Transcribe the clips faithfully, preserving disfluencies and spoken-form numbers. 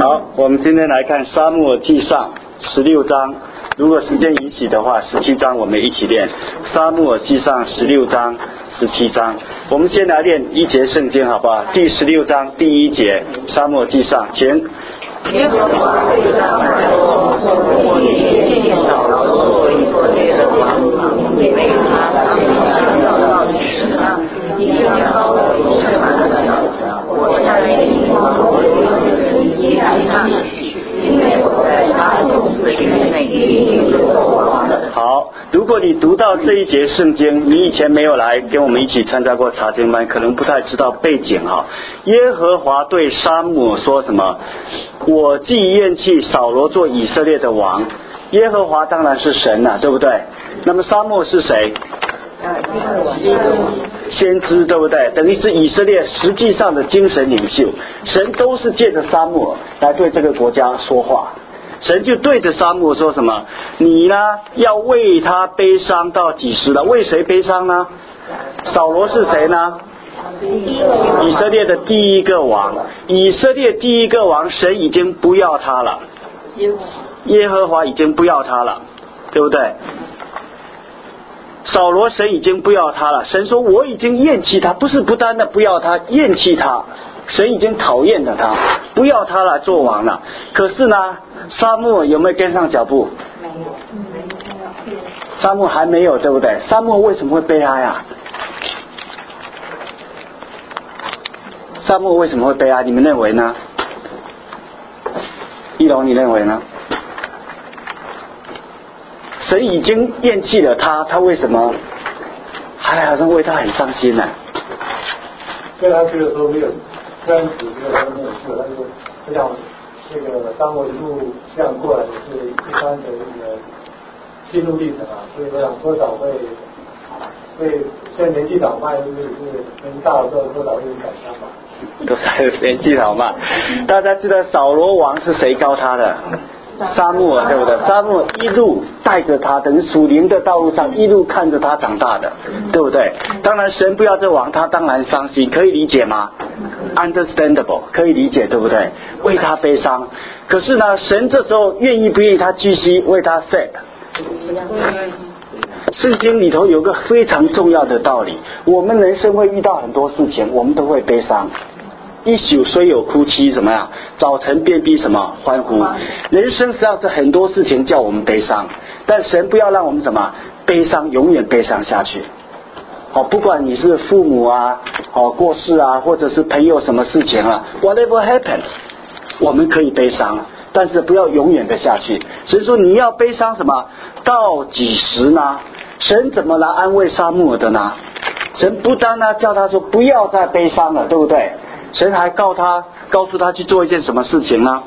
好，我们今天来看撒母耳记上十六章，如果时间允许的话，十七章我们一起练。撒母耳记上十六章、十七章，我们先来练一节圣经，好不好？第十六章第一节，撒母耳记上，请。耶和华对撒母耳说：“我已经扫罗做以色列的王，也为他当上到几时呢？你将高我一尺半的脚，我下令你往我有的神机来上去，因为我在他众子之内一定是做王的。”好，如果你读到这一节圣经，你以前没有来跟我们一起参加过查经班，可能不太知道背景啊。耶和华对撒母耳说什么？我既厌弃扫罗做以色列的王，耶和华当然是神啊，对不对？那么撒母耳是谁？先知，对不对？等于是以色列实际上的精神领袖，神都是借着撒母耳来对这个国家说话。神就对着撒母耳说什么？你呢要为他悲伤到几时了？为谁悲伤呢？扫罗是谁呢？以色列的第一个王，以色列第一个王，神已经不要他了，耶和华已经不要他了，对不对？扫罗神已经不要他了，神说我已经厌弃他，不是不单的不要他，厌弃他，神已经讨厌了他，不要他来做王了。可是呢，撒母耳有没有跟上脚步？没有。撒母耳还没有，对不对？撒母耳为什么会悲哀啊？撒母耳为什么会悲哀？你们认为呢？一龙，你认为呢？神已经厌弃了他，他为什么还好像为他很伤心呢、啊？ 因为他觉得说没有，虽然子没有他没有事，但是就像这个当我一路这样过来，是一般的这个心路历程啊，所以我想多少会会虽然年纪长迈，就是年纪大了之后多少会有点感伤吧。 都是年纪好嘛，大家知道扫罗王是谁高他的？撒母耳，对不对？撒母耳一路带着他，等于属灵的道路上一路看着他长大的，对不对？当然神不要这王，他当然伤心，可以理解吗？ Understandable， 可以理解，对不对？为他悲伤。可是呢，神这时候愿意不愿意他继续为他 sad？ 圣经里头有个非常重要的道理，我们人生会遇到很多事情，我们都会悲伤。一宿虽有哭泣，怎么样？早晨便必什么欢呼？人生实际上是很多事情叫我们悲伤，但神不要让我们怎么悲伤，永远悲伤下去。好，不管你是父母啊，好过世啊，或者是朋友什么事情啊 ，whatever happens， 我们可以悲伤，但是不要永远的下去。所以说你要悲伤什么？到几时呢？神怎么来安慰撒母耳的呢？神不单呢叫他说不要再悲伤了，对不对？神还告他，告诉他去做一件什么事情呢？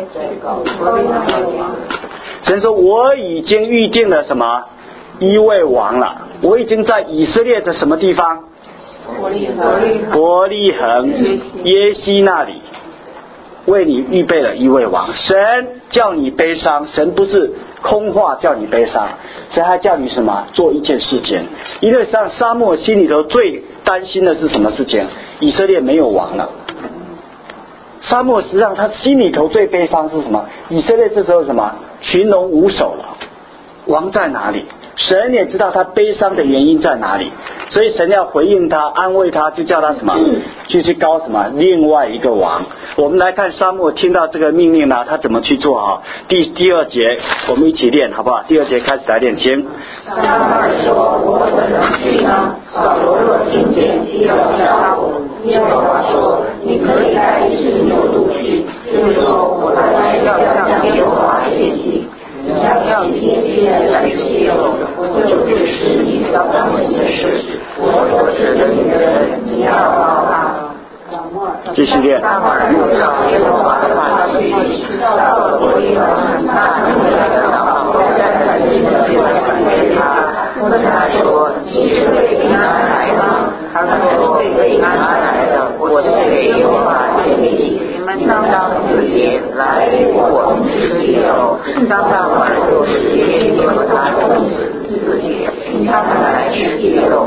神说我已经预定了什么一位王了，我已经在以色列的什么地方？伯利恒耶西那里为你预备了一位王。神叫你悲伤，神不是空话叫你悲伤，神还叫你什么？做一件事情。因为像撒母耳心里头最担心的是什么事情？以色列没有王了。撒母耳实际上他心里头最悲伤是什么？以色列这时候什么？群龙无首了，王在哪里？神也知道他悲伤的原因在哪里，所以神要回应他，安慰他，就叫他什么？就去膏什么？另外一个王。我们来看撒母耳听到这个命令呢，他怎么去做啊？第第二节，我们一起练，好不好？第二节开始来练，请。 撒母耳说：“我怎能去呢？扫罗若听见，必要杀我。”耶和华说：“你可以带一只牛犊去，就说我来要向耶和华献祭。你要提这些来谢我，我就是使你所当行的事。我所指的女人，你要报他。” 继续练。 撒母耳又照耶和华的话去，到了伯利恒，他回来的好，在他心里就反对他，问他说：“你是为平安来吗？”他说：“为平安来的，我是给耶和华献祭。你们当当自洁，来我们吃鸡肉。”当撒母耳做事，也和他众子自洁，他们来吃鸡肉。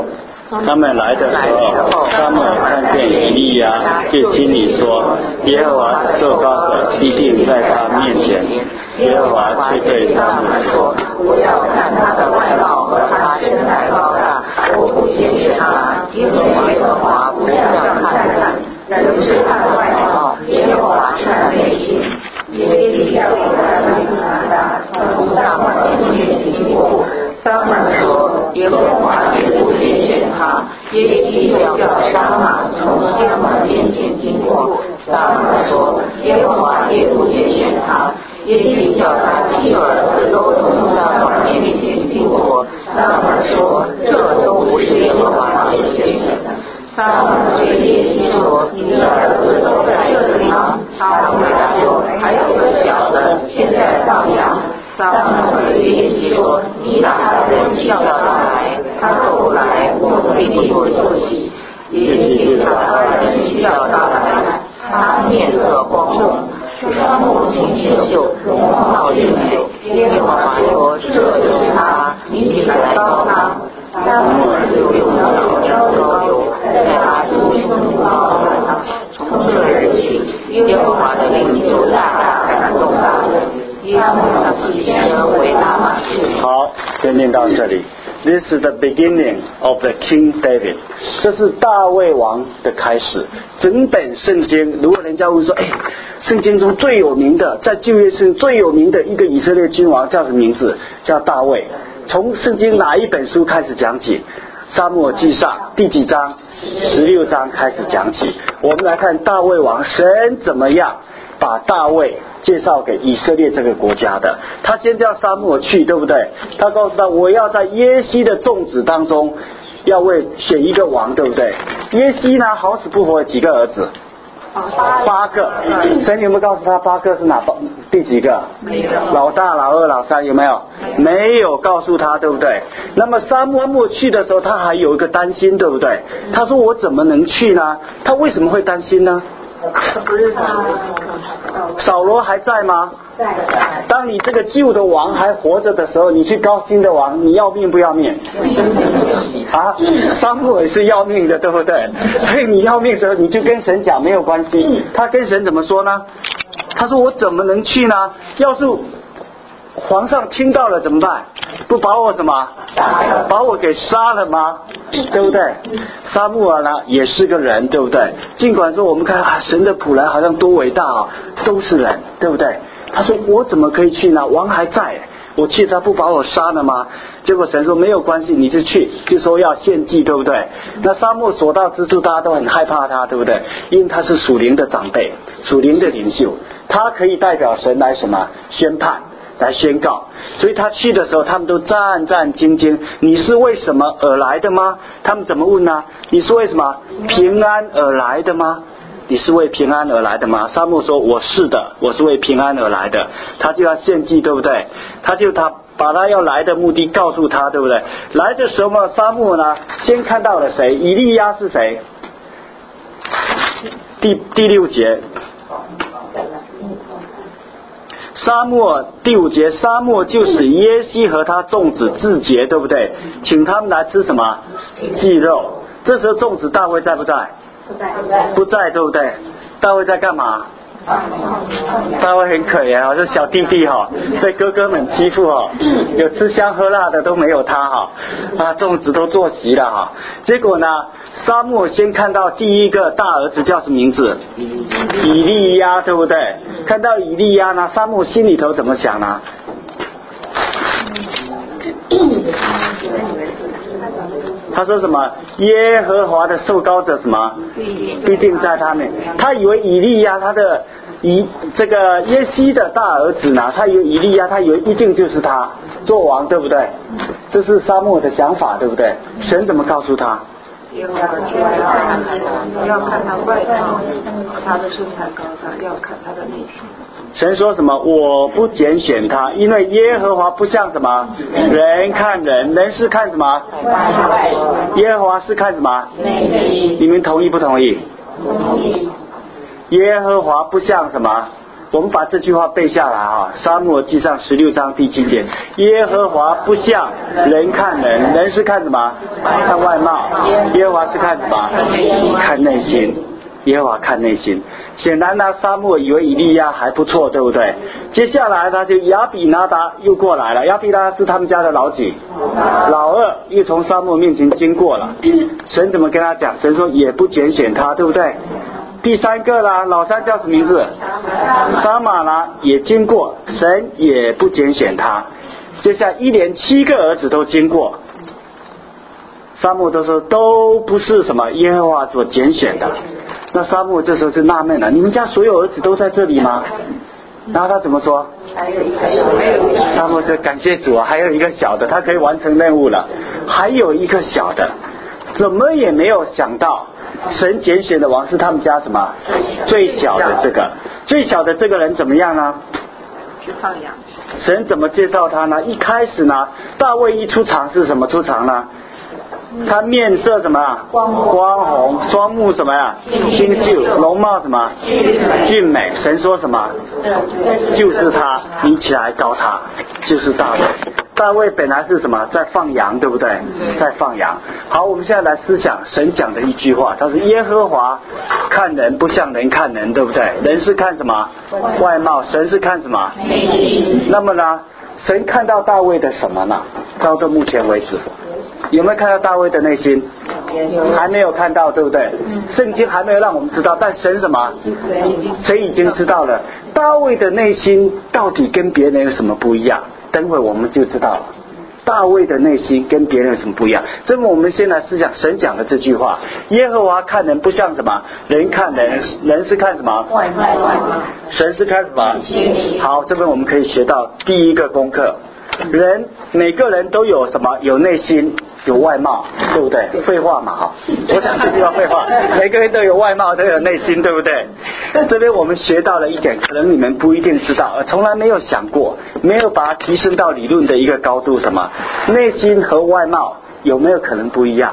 他们来的时候，他们看见以利亚，就心里说：耶和华的受膏者必定在他面前。耶和华却对他们说： 不要看他的外貌和他身材高大，我不拣选他，因为耶和华不像看人，人是看外貌，耶和华看内心。耶利亚为他们拿大，从撒母耳面前经过。撒母耳说：耶和华也不拣选他。耶利亚叫沙马从撒母耳面前经过。撒母耳说：耶和华也不拣选他。耶利叫他七个儿子都从撒母耳面前经过。撒母耳说：这都不是耶和华所拣选的。撒母耳对耶西说：你的儿子都在这里吗？他回答说：还有个小的，现在放羊。撒母耳对耶西说：你把他的人叫他来，他若不来，我必不作戏。耶西就把他的人叫他来，他面色光荣，双目清秀，容貌俊美。耶和华说：这就是他，你起来膏他。撒母耳就用脚浇膏油，在他足中膏了他。从这日起，耶和华的灵就大大感动大卫。耶和华起先为拉玛去。 好，先念到这里。This is the beginning of the King David. 这是大卫王的开始。整本圣经，如果人家会说，哎，圣经中最有名的，在旧约圣最有名的一个以色列君王叫什么名字？叫大卫。从圣经哪一本书开始讲起？撒母耳记上第几章？十六章开始讲起。我们来看大卫王，神怎么样把大卫介绍给以色列这个国家的。他先叫撒母耳去，对不对？他告诉他，我要在耶西的众子当中要为选一个王，对不对？耶西呢，好死不活几个儿子？八个。神有没有告诉他八个是哪八第几个？ 没有。 老大、老二、老三有没有？没有告诉他，对不对？那么撒母耳去的时候，他还有一个担心，对不对？他说我怎么能去呢？他为什么会担心呢？扫罗还在吗？ 在。 当你这个旧的王还活着的时候，你去高新的王，你要命不要命？啊，撒母耳是要命的，对不对？所以你要命的时候，你就跟神讲没有关系。他跟神怎么说呢？他说我怎么能去呢？要是皇上听到了怎么办？不把我什么？把我给杀了吗？对不对？撒母耳呢也是个人，对不对？尽管说我们看啊，神的仆人好像多伟大啊，都是人，对不对？他说我怎么可以去呢？王还在，我去他不把我杀了吗？结果神说没有关系，你就去，就说要献祭，对不对？那撒母耳所到之处，大家都很害怕他，对不对？因为他是属灵的长辈，属灵的领袖，他可以代表神来什么宣判。来宣告，所以他去的时候，他们都战战兢兢。你是为什么而来的吗？他们怎么问呢？你是为什么平安而来的吗？你是为平安而来的吗？撒母耳说：我是的，我是为平安而来的。他就要献祭，对不对？他就他把他要来的目的告诉他，对不对？来的时候嘛，撒母耳呢，先看到了谁？以利亚是谁？第第六节。撒母耳第五节，撒母耳就使耶西和他众子自洁，对不对？请他们来吃什么？祭肉。这时候众子大卫在不在？ 不在。 不在，对不对？大卫在干嘛？大卫很可怜啊，这小弟弟哈、哦，被哥哥们欺负哦，有吃香喝辣的都没有他哈、哦，啊，众子都坐席了哈、哦。结果呢，撒母耳先看到第一个大儿子叫什么名字？以利亚，对不对？看到以利亚呢，撒母耳心里头怎么想呢？他说什么？耶和华的受膏者什么？必定在他们。他以为以利亚他的以这个耶西的大儿子呢，他以为以利亚，他以为一定就是他做王，对不对？这是撒母耳的想法，对不对？神怎么告诉他？ 要看他，要看他外貌，他的身材高大，要看他的内心。 神说什么？我不拣选他，因为耶和华不像什么人看人，人是看什么？耶和华是看什么？你们同意不同意？ 同意。 耶和华不像什么我们把这句话背下来啊，撒母耳记上十六章第七节，耶和华不像人看人，人是看什么？看外貌，耶和华是看什么？看内心。耶和华看内心。显然呢，撒母耳以为以利亚还不错，对不对？接下来他就亚比拿达又过来了，亚比拿达是他们家的老几？老二，又从撒母耳面前经过了。神怎么跟他讲？神说也不拣选他，对不对？第三个啦，老三叫什么名字？撒玛啦，也经过，神也不拣选他。接下来一连七个儿子都经过，撒母耳都说都不是什么耶和华所拣选的。那撒母耳这时候是纳闷了，你们家所有儿子都在这里吗？然后他怎么说？ 还有一个小的。 撒母耳说感谢主啊，还有一个小的，他可以完成任务了。还有一个小的，怎么也没有想到，神拣选的王是他们家什么？最小的这个，最小的这个人怎么样呢？ 去放羊。 神怎么介绍他呢？一开始呢，大卫一出场是什么出场呢？他面色什么？光红，双目什么呀？清秀，容貌什么？俊美。神说什么？就是他，你起来膏他，就是大卫。大卫本来是什么？在放羊，对不对？在放羊。好，我们现在来思想神讲的一句话，他是耶和华看人不像人看人，对不对？人是看什么？外貌，神是看什么？那么呢，神看到大卫的什么呢？到这目前为止有没有看到大卫的内心？还没有看到，对不对？圣经还没有让我们知道，但神什么？神已经知道了。大卫的内心到底跟别人有什么不一样？等会我们就知道了。大卫的内心跟别人有什么不一样？这么我们先来思想神讲的这句话：耶和华看人不像什么？人看人，人是看什么？ 外貌。 神是看什么？好，这边我们可以学到第一个功课。人每个人都有什么？有内心，有外貌，对不对？废话嘛，哈！我想这句话废话。每个人都有外貌，都有内心，对不对？这边我们学到了一点，可能你们不一定知道，从来没有想过，没有把它提升到理论的一个高度。什么？内心和外貌有没有可能不一样？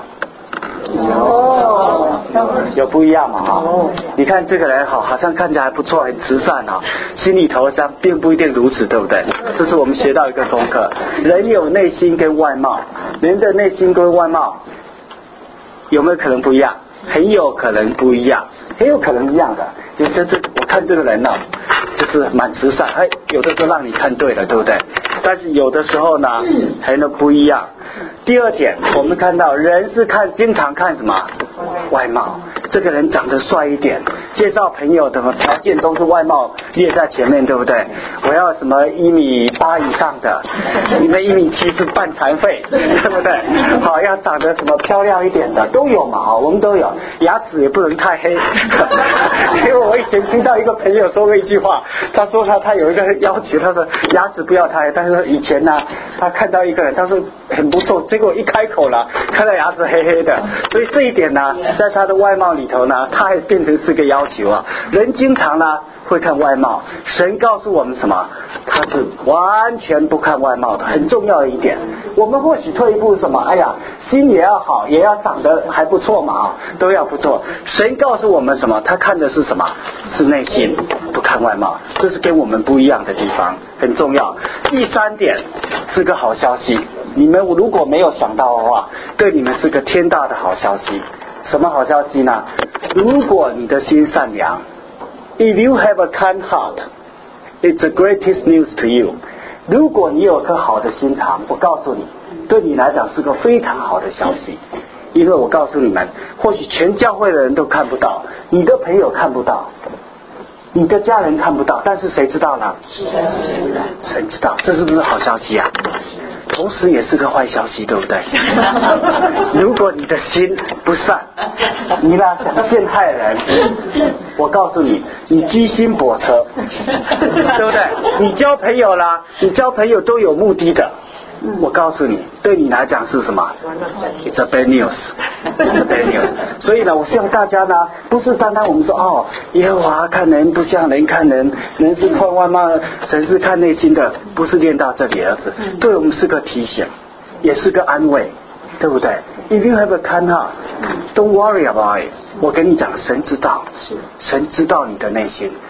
有， 有不一样嘛？哈！你看这个人好，好像看起来还不错，很慈善啊，心里头上并不一定如此，对不对？这是我们学到一个功课。人有内心跟外貌，人的内心跟外貌有没有可能不一样？很有可能不一样，很有可能一样的。就这这，我看这个人呢、啊，就是蛮慈善，哎，有的时候让你看对了，对不对？但是有的时候呢，很多不一样。第二点，我们看到人是看，经常看什么？外貌。这个人长得帅一点，介绍朋友的条件都是外貌列在前面，对不对？我要什么一米八以上的，你们一米七是半残废，对不对？好，要长得什么漂亮一点的都有嘛，我们都有，牙齿也不能太黑。因为我以前听到一个朋友说过一句话，他说他他有一个要求，他说牙齿不要太黑，但是以前呢，他看到一个人，他说很不错，结果一开口了，看到牙齿黑黑的，所以这一点呢，在他的外貌里头呢，他还变成是个要求啊。人经常呢会看外貌，神告诉我们什么？他是完全不看外貌的，很重要的一点。我们或许退一步什么？哎呀，心也要好，也要长得还不错嘛，啊，都要不错。神告诉我们什么？他看的是什么？是内心，不看外貌。这是跟我们不一样的地方，很重要。第三点是个好消息，你们如果没有想到的话，对你们是个天大的好消息。什么好消息呢？如果你的心善良 ，If you have a kind heart, it's the greatest news to you。如果你有颗好的心肠，我告诉你，对你来讲是个非常好的消息。因为我告诉你们，或许全教会的人都看不到，你的朋友看不到，你的家人看不到，但是谁知道呢？神知道，这是不是好消息啊？同时也是个坏消息，对不对？如果你的心不善，你呢想陷害人，我告诉你，你居心叵测，对不对？你交朋友啦，你交朋友都有目的的。我告诉你，对你来讲是什么 ？It's a bad news, it's a bad news。所以呢，我希望大家呢，不是单单我们说哦，耶和华看人不像人看人，人是看外貌，神是看内心的，不是练到这里而已。对我们是个提醒，也是个安慰，对不对 ？If you have a kind heart, don't worry about it。我跟你讲，神知道，神知道你的内心。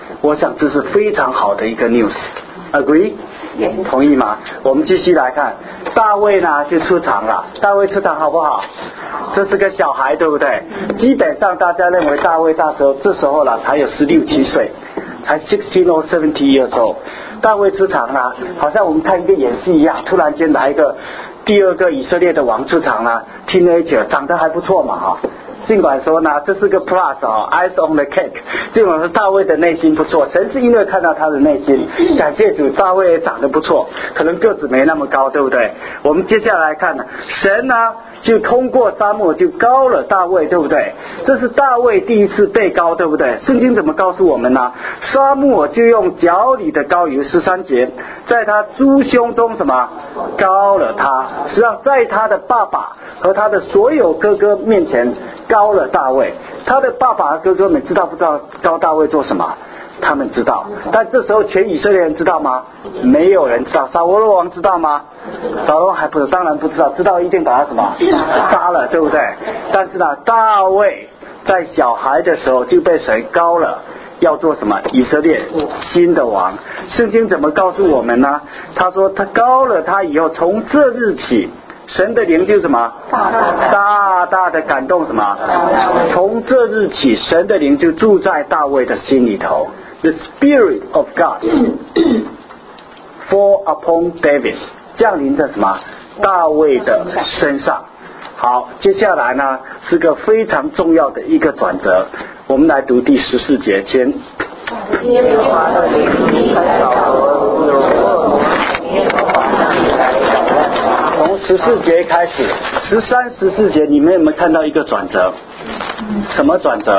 我想这是非常好的一个 news。Agree？ 同意吗？我们继续来看，大卫呢就出场了。大卫出场好不好？这是个小孩，对不对？基本上大家认为大卫那时候这时候了才有十六七岁，才 sixteen or seventeen years old。大卫出场了，好像我们看一个演戏一样，突然间来一个第二个以色列的王出场了 ，teenager 长得还不错嘛哈。尽管说呢，这是个 plus 啊 ，ice on the cake。尽管说大卫的内心不错，神是因为看到他的内心，感谢主，大卫也长得不错，可能个子没那么高，对不对？我们接下来看呢，神呢就通过撒母耳就膏了大卫，对不对？这是大卫第一次被膏，对不对？圣经怎么告诉我们呢？撒母耳就用脚里的膏油十三节，在他猪胸中什么膏了他，实际上在他的爸爸和他的所有哥哥面前膏了大卫。他的爸爸和哥哥们知道不知道膏大卫做什么？他们知道，但这时候全以色列人知道吗？没有人知道。扫罗王知道吗？扫罗还不当然不知道，知道一定把他什么杀了，对不对？但是呢，大卫在小孩的时候就被神膏了，要做什么？以色列新的王。圣经怎么告诉我们呢？他说他膏了他以后，从这日起，神的灵就什么大大的感动什么？从这日起，神的灵就住在大卫的心里头。The Spirit of God fall upon David， 降临在什么？大卫的身上。好，接下来呢是个非常重要的一个转折。我们来读第十四节前。耶和华的灵离开扫罗，有恶魔从耶和华那里来了。从十四节开始，十三、十四节，你们有没有看到一个转折？什么转折？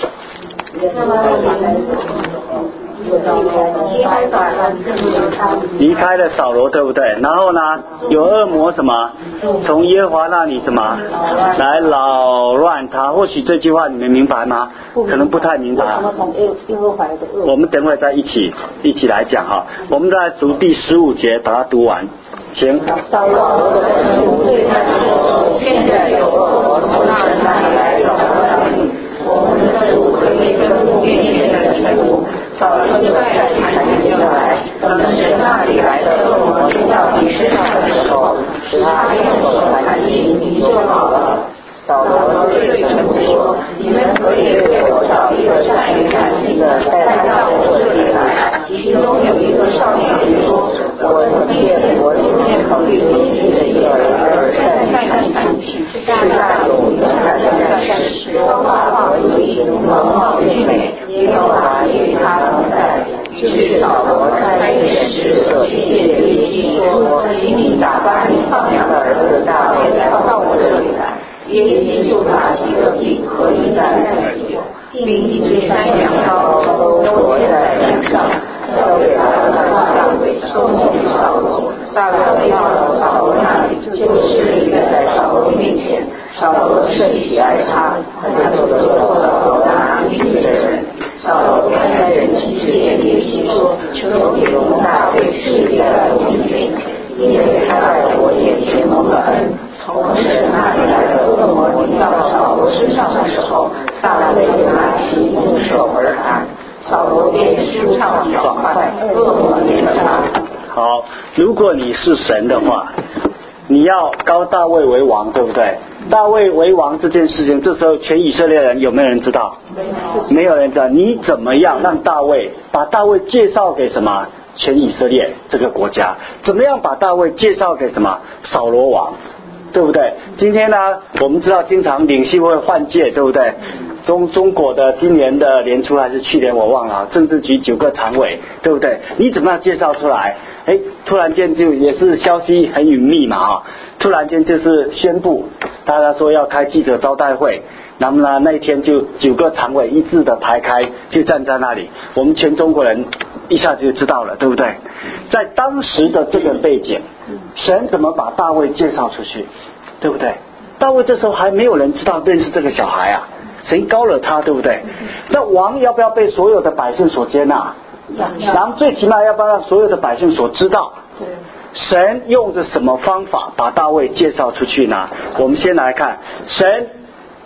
离开了扫罗，对不对？然后呢，有恶魔什么从耶和华那里什么来扰乱他？或许这句话你们明白吗？可能不太明白。我们等会再一起一起来讲哈。我们再读第十五节，把它读完。请。扫罗对他说：“现在有恶魔从那人那里来扰乱你，我们的主可以跟不愿意的臣仆。”扫罗就再谈起下来，等神那里来的恶魔进到你身上的时候，使他用手弹起，你就好了。扫罗对臣仆说：“你们可以为我找一个善于弹琴的带到我这里来。”其中有一个少年人说：“我曾见我今天考虑年轻的一个儿善弹琴，是那有勇敢的战士，说话得意，容貌俊美，耶和华与他同在。”就是扫罗在夜时所去借利息说：“请你打发你放羊的儿子大卫到我这里来。”耶利就拿几个饼和一袋酒，并一只山羊羔都驮在身上，交给他的大卫送去扫罗。大卫到了扫罗那里，就是立在扫罗面前。扫罗甚喜爱他，他就做了扫罗那立的人。扫罗看在人妻之眼里细说：“求你容大卫世界的敬虔，因为他在我眼前蒙了恩。”从神那里来的恶魔临到扫罗身上的时候，大卫就拿起用手而弹，扫罗便舒畅爽快，恶魔灭了他。好，如果你是神的话，你要膏大卫为王，对不对？大卫为王这件事情，这时候全以色列人有没有人知道？没有人知道。你怎么样让大卫把大卫介绍给什么？全以色列这个国家，怎么样把大卫介绍给什么？扫罗王。对不对？今天呢，我们知道经常领袖会换届，对不对？中中国的今年的年初还是去年我忘了，政治局九个常委，对不对？你怎么样介绍出来？哎，突然间就也是消息很隐秘嘛哈，突然间就是宣布，大家说要开记者招待会，那么呢那一天就九个常委一致的排开，就站在那里，我们全中国人一下子就知道了，对不对？在当时的这个背景，神怎么把大卫介绍出去，对不对？大卫这时候还没有人知道认识这个小孩啊，神膏了他，对不对？那王要不要被所有的百姓所接纳？然后最起码要不要让所有的百姓所知道？神用着什么方法把大卫介绍出去呢？我们先来看，神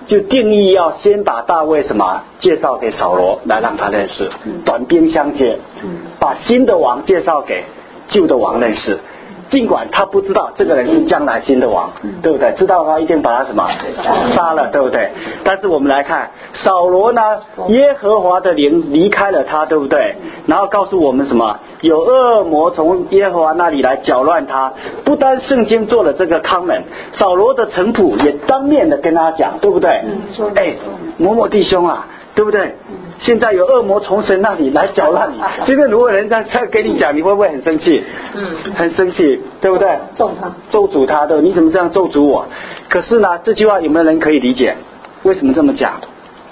就定义要先把大卫什么介绍给扫罗，来让他认识，短兵相接，把新的王介绍给旧的王认识。尽管他不知道这个人是将来新的王，对不对？知道的话一定把他什么杀了，对不对？但是我们来看扫罗呢，耶和华的灵离开了他，对不对？然后告诉我们什么？有恶魔从耶和华那里来搅乱他。不单圣经做了这个 comment， 扫罗的臣仆也当面的跟他讲，对不对？哎，某某弟兄啊，对不对？现在有恶魔从神那里来搅乱你，现在如果人家这样跟你讲，你会不会很生气？嗯，很生气，对不对？ 咒他， 咒诅他的，你怎么这样咒诅我？可是呢，这句话有没有人可以理解？为什么这么讲？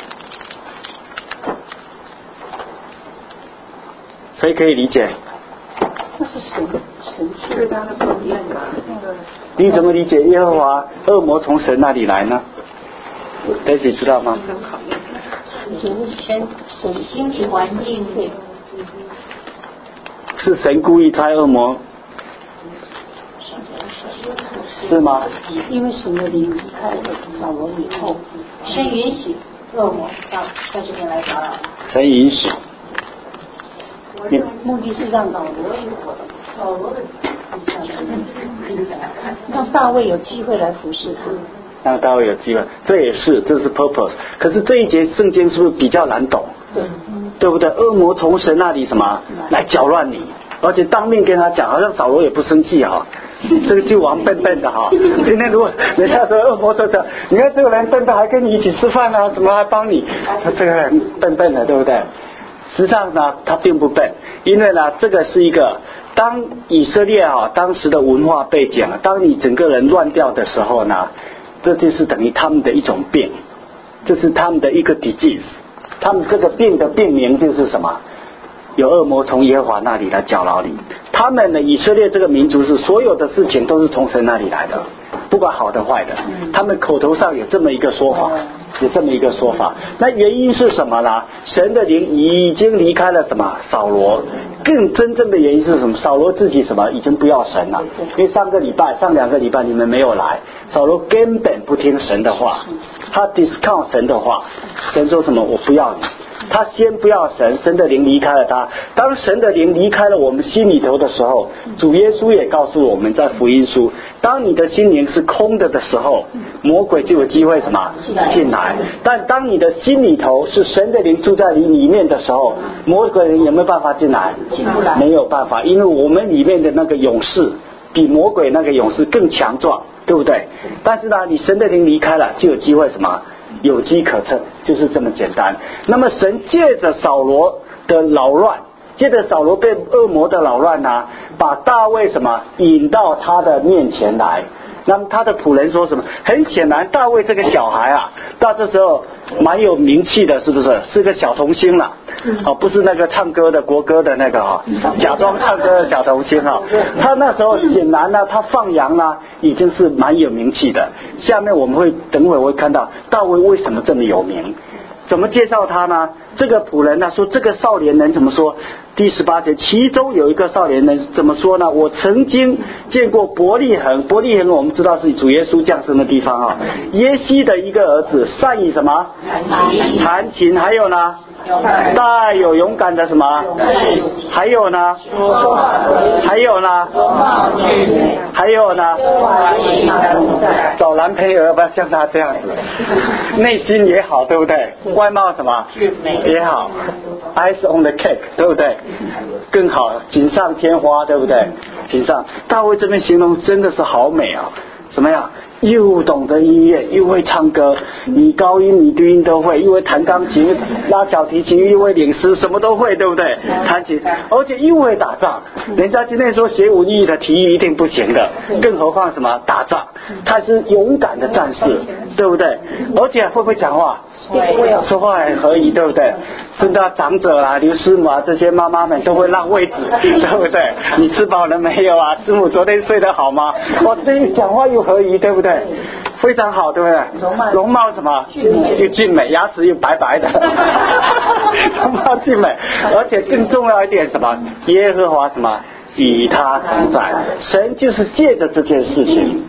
谁可以理解？ 那是神神对他的考验吧？ 你怎么理解耶和华恶魔从神那里来呢？大家知道吗？ 神神经济环境对， 是神故意差恶魔，是吗？ 因为神的灵离开了扫罗以后，神允许恶魔到到这边来打扰。 神允许。 目的是让扫罗扫罗的让大卫有机会来服侍他。 让大卫有机会，这也是，这是 purpose。可是这一节圣经是不是比较难懂？ 对， 对不对？恶魔从神那里什么来搅乱你，而且当面跟他讲，好像扫罗也不生气哈。这个救王笨笨的哈。今天如果人家说恶魔说的，你看这个人笨笨还跟你一起吃饭啊，什么还帮你，他这个人笨笨的，对不对？实际上呢，他并不笨，因为呢，这个是一个当以色列啊当时的文化背景，当你整个人乱掉的时候呢。这就是等于他们的一种病，这是他们的一个 disease。他们这个病的病名就是什么？有恶魔从耶和华那里来搅扰你。他们的以色列这个民族是所有的事情都是从神那里来的，不管好的坏的。他们口头上有这么一个说法，有这么一个说法。那原因是什么呢？神的灵已经离开了什么？扫罗。更真正的原因是什么？扫罗自己什么已经不要神了，因为上个礼拜上两个礼拜你们没有来，扫罗根本不听神的话，他 discount 神的话，神说什么我不要你，他先不要神，神的灵离开了他。当神的灵离开了我们心里头的时候，主耶稣也告诉我们在福音书，当你的心灵是空的的时候，魔鬼就有机会什么进来。但当你的心里头是神的灵住在你里面的时候，魔鬼人有没有办法进来？ 进不来， 没有办法，因为我们里面的那个勇士比魔鬼那个勇士更强壮，对不对？但是呢，你神的灵离开了，就有机会什么？有机可乘，就是这么简单。那么神借着扫罗的扰乱，借着扫罗被恶魔的扰乱呢、啊，把大卫什么引到他的面前来。那么他的仆人说什么？很显然，大卫这个小孩啊，到这时候蛮有名气的，是不是？是个小童星了，哦，不是那个唱歌的国歌的那个哈、哦，假装唱歌的小童星哈、哦。他那时候显然呢，他放羊呢，已经是蛮有名气的。下面我们会等会我会看到大卫为什么这么有名。怎么介绍他呢？这个仆人呢说，这个少年人怎么说？第十八节，其中有一个少年人怎么说呢？我曾经见过伯利恒，伯利恒我们知道是主耶稣降生的地方啊。耶西的一个儿子，善于什么？弹琴，还有呢？带有勇敢的什么？还有呢？还有呢？还有呢？找男朋友要不要像他这样子？内心也好，对不对？外貌什么也好 ，eyes on the cake， 对不对？更好，锦上添花，对不对？锦上，大卫这边形容真的是好美啊！怎么样？又懂得音乐，又会唱歌，你高音你低音都会，又会弹钢琴、拉小提琴，又会领诗，什么都会，对不对？弹琴，而且又会打仗。人家今天说学文艺的体育一定不行的，更何况什么打仗？他是勇敢的战士，对不对？而且会不会讲话？说话很合宜，对不对？真的长者啊、刘师母啊这些妈妈们都会让位置，对不对？你吃饱了没有啊？师母昨天睡得好吗？哇，这一讲话又合宜，对不对？非常好，对不对？容貌什么？又俊美，牙齿又白白的，容貌俊美，而且更重要一点什么？耶和华什么？与他同在。神就是借着这件事情，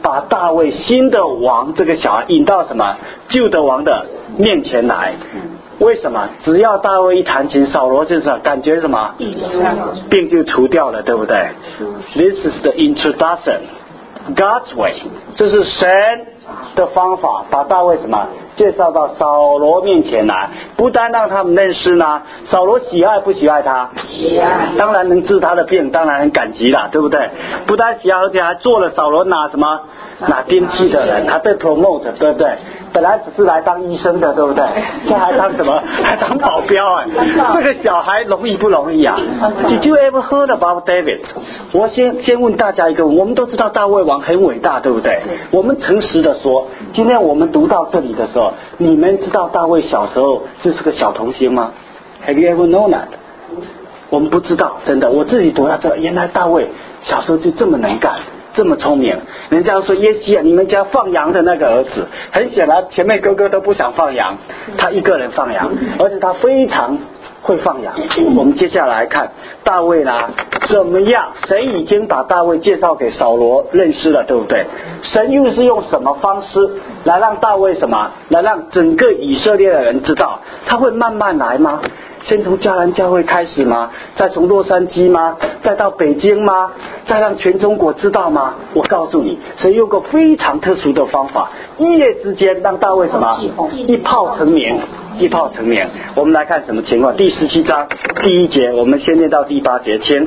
把大卫新的王这个小孩引到什么旧的王的面前来。为什么？只要大卫一弹琴，扫罗就是感觉什么病就除掉了，对不对？ This is the introduction God's way， 这是神的方法，把大卫什么介绍到扫罗面前来，不单让他们认识呢，扫罗喜爱不喜爱他？喜爱，当然能治他的病，当然很感激了，对不对？不但喜爱，而且还做了扫罗拿什么拿兵器的人，他被 promote， 对不对？本来只是来当医生的，对不对？现在还当什么？还当保镖哎！这个小孩容易不容易啊 ？Did you ever heard about David？ 我先先问大家一个，我们都知道大卫王很伟大，对不对？我们诚实的说，今天我们读到这里的时候，你们知道大卫小时候就是个小童星吗 ？Have you ever known that？ 我们不知道，真的，我自己读到这，原来大卫小时候就这么能干。这么聪明，人家说耶西啊，你们家放羊的那个儿子，很显然前面哥哥都不想放羊，他一个人放羊，而且他非常会放羊。我们接下来看大卫呢怎么样？神已经把大卫介绍给扫罗认识了，对不对？神又是用什么方式来让大卫什么？来让整个以色列的人知道？他会慢慢来吗？先从迦南教会开始吗？再从洛杉矶吗？再到北京吗？再让全中国知道吗？我告诉你，神用个非常特殊的方法，一夜之间让大卫什么一炮成名，一炮成名。我们来看什么情况？第十七章第一节，我们先念到第八节，请。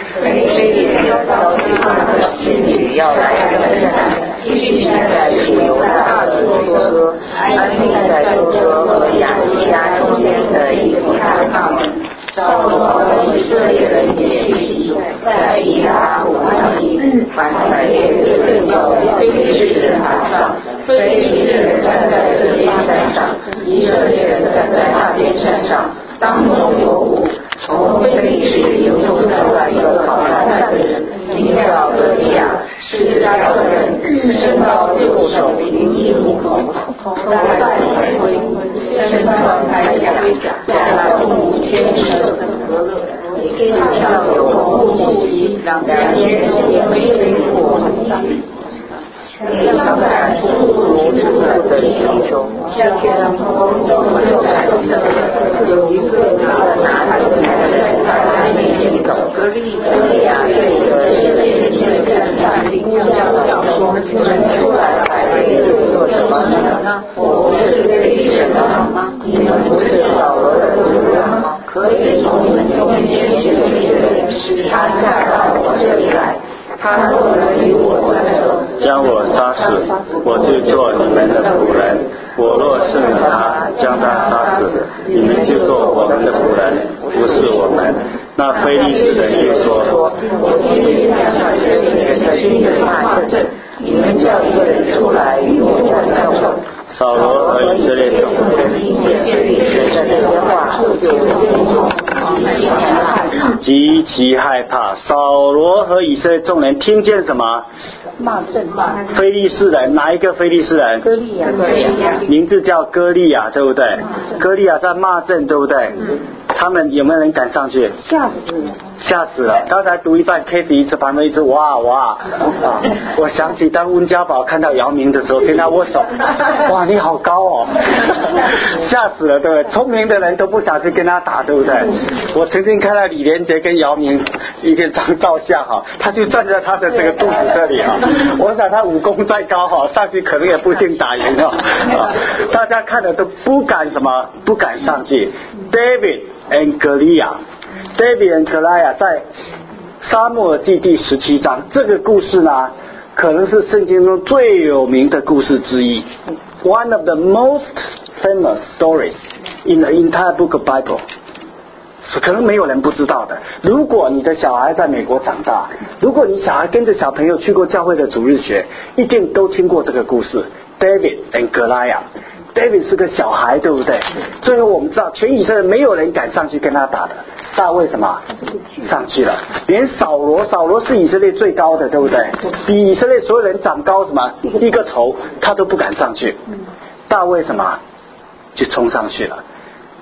要来继续在犹大的多哥，安定在多哥和亚西亚中间的以弗他他们。扫罗和以色列人也聚集在以拉谷那里，凡百列最高的非利士人塔上，非利士人站在这边山上，以色列人站在那边山上，当中有谷。从非利士流出来一个好看的人，名叫歌利亚，是加特人，身高六手，平一路口，头戴玫瑰，身穿铠甲，甲中五千射的革勒，头上有红布旗，两边也没为火红。当然出如出的英雄，像天空中六彩色，有一个拿着拿着在他面前走，歌利歌利亚对着以色列人站立，叫叫说：“你们出来排队做什么呢？我不是非利士人吗？你们不是扫罗的仆人吗？可以从你们中间选一个人，使他下到我这里来。”他若能与我战斗， 将我杀死，我就做你们的仆人；我若胜了他，将他杀死，你们就做我们的仆人，不是我们。那非利士人又说：“ 我今天向以色列人的军队骂阵，你们叫一个人出来与我战斗。” 扫罗和以色列众人听见非利士人的这些话，就极其害怕。扫罗和以色列众人听见什么？ 骂阵骂非利士人，哪一个非利士人？ 歌利亚， 名字叫歌利亚，对不对？歌利亚在骂阵，对不对？他们有没有人敢上去？ 吓死了！ 吓死了！刚才读一半 ，K B 一直旁边一直哇哇啊！我想起当温家宝看到姚明的时候，跟他握手，哇，你好高哦！吓死了，对不对？聪明的人都不想去跟他打，对不对？我曾经看到李连杰跟姚明一个张照相哈，他就站在他的这个肚子这里哈。我想他武功再高哈，上去可能也不一定打赢哈。啊，大家看了都不敢什么，不敢上去。David and Goliath。David and Goliath 在撒母耳记第十七章，这个故事呢，可能是圣经中最有名的故事之一 ，one of the most famous stories in the entire book of Bible。是可能没有人不知道的。如果你的小孩在美国长大，如果你小孩跟着小朋友去过教会的主日学，一定都听过这个故事 ，David and Goliath。David 是个小孩，对不对？最后我们知道，全以色列没有人敢上去跟他打的。大卫什么上去了？连扫罗，扫罗是以色列最高的，对不对？比以色列所有人长高什么一个头，他都不敢上去。大卫什么就冲上去了。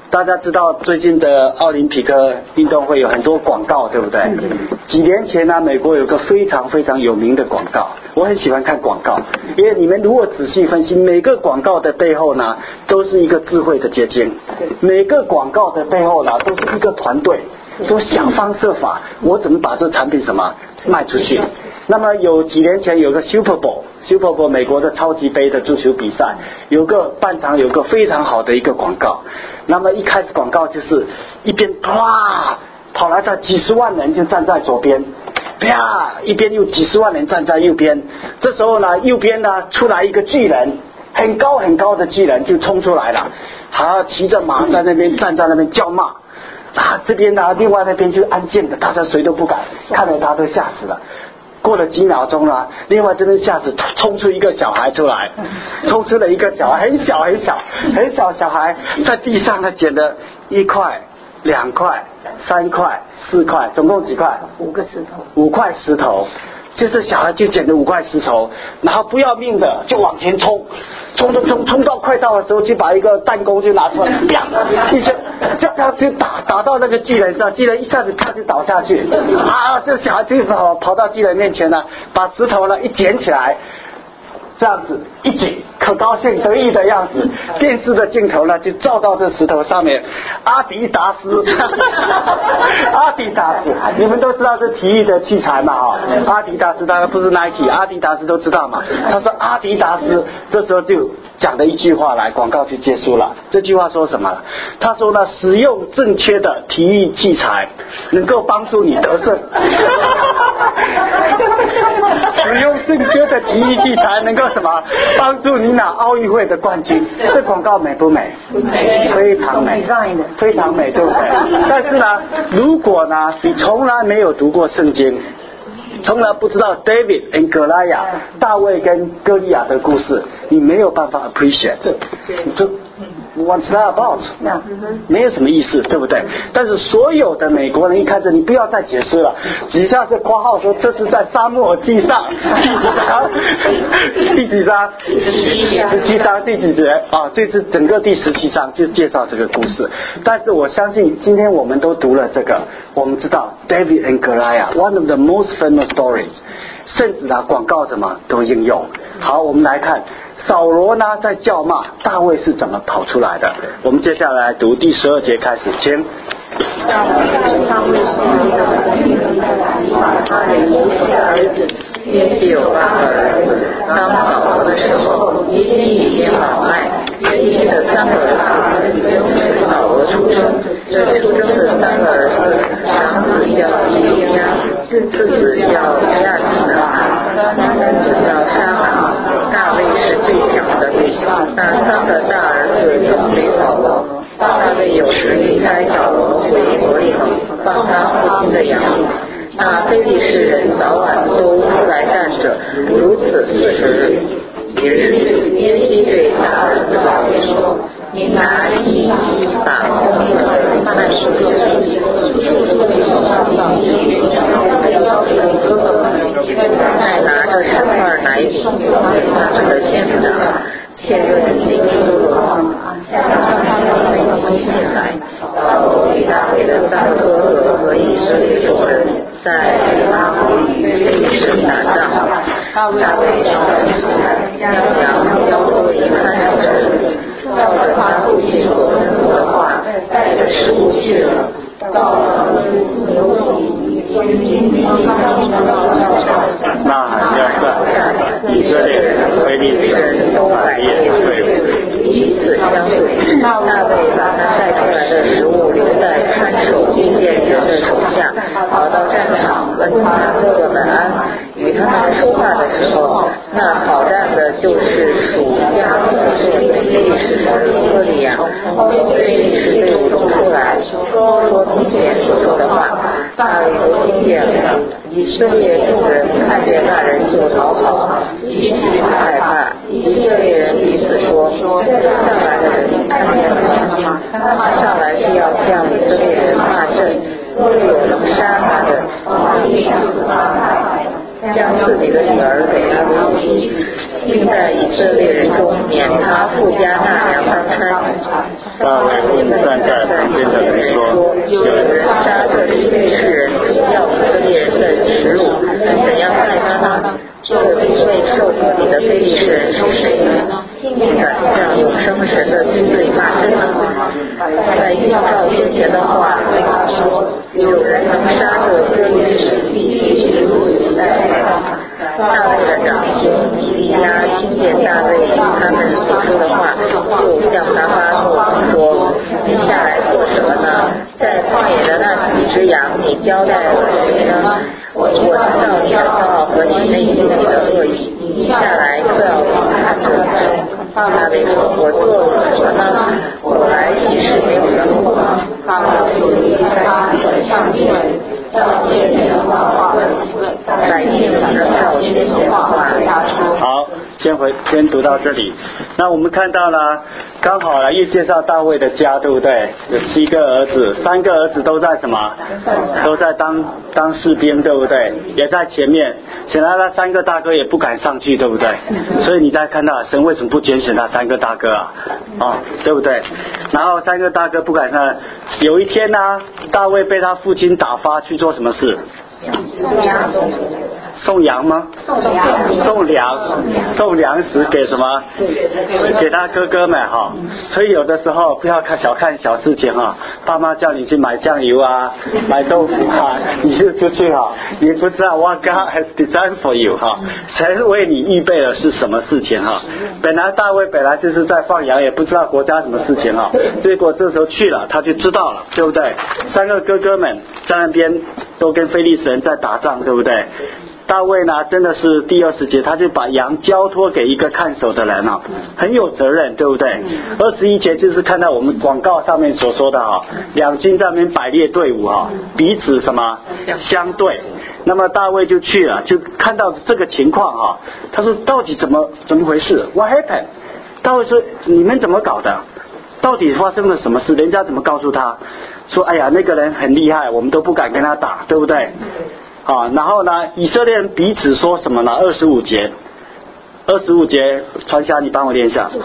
大家知道最近的奥林匹克运动会有很多广告，对不对？几年前呢，美国有个非常非常有名的广告，我很喜欢看广告，因为你们如果仔细分析，每个广告的背后呢，都是一个智慧的结晶，每个广告的背后呢，都是一个团队，都想方设法，我怎么把这产品什么卖出去。那么有几年前有个 Super Bowl，Super Bowl 美国的超级杯的足球比赛，有个半场有个非常好的一个广告。那么一开始广告就是一边啪跑来的几十万人就站在左边，啪一边又几十万人站在右边。这时候呢，右边呢出来一个巨人，很高很高的巨人就冲出来了，还骑着马在那边站在那边叫骂。啊，这边呢，另外那边就安静的，大家谁都不敢，看了他都吓死了。过了几秒钟了，另外这边下子冲出一个小孩出来，冲出了一个小孩，很小很小很小小孩，在地上呢捡了一块、两块、三块、四块，总共几块？ 五个石头。 五块石头。就是小孩就捡了五块石头，然后不要命的就往前冲，冲冲冲冲到快到的时候，就把一个弹弓就拿出来，啪一下就就就打打到那个巨人上，巨人一下子他就倒下去啊！这小孩这时候跑到巨人面前呢，把石头呢一捡起来，这样子一举，可高兴得意的样子。电视的镜头呢就照到这石头上面，阿迪达斯，阿迪达斯，你们都知道是体育的器材嘛哈？阿迪达斯当然不是 Nike， 阿迪达斯都知道嘛。他说阿迪达斯，这时候就讲了一句话来，广告就结束了。这句话说什么？他说呢，使用正确的体育器材能够帮助你得胜。使用正确的体育器材能够什么帮助你拿奥运会的冠军？这广告美不美？非常美，非常美，对不对？但是呢，如果呢你从来没有读过圣经，从来不知道 David and Goliath 大卫跟歌利亚的故事，你没有办法 appreciate 这这 What's that about？ 没有什么意思，对不对？但是所有的美国人一看着，你不要再解释了，底下是括号说这是在沙漠记上第几章？第几章？十七章第几节啊？这是整个第十七章就介绍这个故事。但是我相信今天我们都读了这个，我们知道 David and Goliath one of the most famous stories， 甚至呢广告什么都应用。好，我们来看。扫罗呢在叫骂，大卫是怎么跑出来的？我们接下来读第十二节开始，请。 大卫是一个他的一个儿子，约西有八个儿子。当扫罗的时候，耶西已经老迈，耶西的三个儿子都是扫罗出生。这出生的三个儿子，长子叫以利亚，次子叫亚比拿，三子叫沙马。大卫是最小的，那三个大儿子跟随扫罗。大卫有时离开扫罗回伯利恒，放他父亲的养母。那非利士人早晚都出来战着，如此四十日。一日，耶西对大儿子扫罗说：“你拿一把空的麦穗子，哥哥们再拿着三块奶饼，他们的先生现任领袖下他们的信来，扫罗与大卫的三个哥哥和以色列众人在拉姆与非利士打仗。大卫将羊交托给看守的人，照着他父亲所吩咐的话，带着食物去了。到了牛底， 那还要算以色列人、非利士人都百业退伍， 彼此相对。大卫把他带出来的食物留在看守金殿人的手下，跑到战场问他哥哥们安。与他们说话的时候，那好战的就是属亚的非利士人歌利亚。非利士队伍中出来，说说从前所说的话。大卫都听见了，以色列众人看见那人就逃跑，极其害怕。以色列人彼此说：上来的人看见了吗？他上来是要向以色列人骂阵，若有能杀他的，必死他，将自己的女儿给他为妻。 并在以色列人中免他附加纳粮当差。 大卫问站在旁边的人说： 有人杀这非利士人，要以色列人的耻辱，怎样待他呢？这位受割礼的非利士人是谁呢？竟敢向永生神的军队骂阵呢？在依照先前的话对他说：有人能杀这割礼士，必须是如此待他。大卫的长兄以利亚听见大卫他们所说的话，就向他发怒说：你下来做什么呢？在旷野的那几只羊，你交代我谁呢？我知道你的骄傲和你内心里的恶意，你下来就要看着我。大卫说：我做了什么呢？我来岂是没有人物吗？大卫就离开他，上去照先前的话问百姓照先前的话对他说。 好，先回先读到这里。那我们看到了，刚好了，又介绍大卫的家，对不对？有七个儿子，三个儿子都在什么？都在当当士兵，对不对？也在前面。显然那三个大哥也不敢上去，对不对？所以你再看到神为什么不拣选那三个大哥啊？啊，对不对？然后三个大哥不敢上。有一天呢、啊，大卫被他父亲打发去做什么事？送羊吗？送粮，送粮食给什么？给他哥哥们哈。所以有的时候不要看小看小事情哈，爸妈叫你去买酱油啊，买豆腐啊，你就出去哈，你不知道 what God has designed for you 哈，神为你预备的是什么事情哈。本来大卫本来就是在放羊，也不知道国家什么事情哈，结果这时候去了，他就知道了，对不对？三个哥哥们在那边都跟非利士人在打仗，对不对？大卫呢，真的是第二十节，他就把羊交托给一个看守的人啊，很有责任，对不对？二十一节就是看到我们广告上面所说的啊，两军在那边摆列队伍啊，彼此什么相对。那么大卫就去了，就看到这个情况啊，他说到底怎么怎么回事 ？What happened？ 大卫说你们怎么搞的？到底发生了什么事？人家怎么告诉他？说哎呀那个人很厉害，我们都不敢跟他打，对不对？啊，然后呢，以色列人彼此说什么呢？二十五节，二十五节，传霞，你帮我念一下。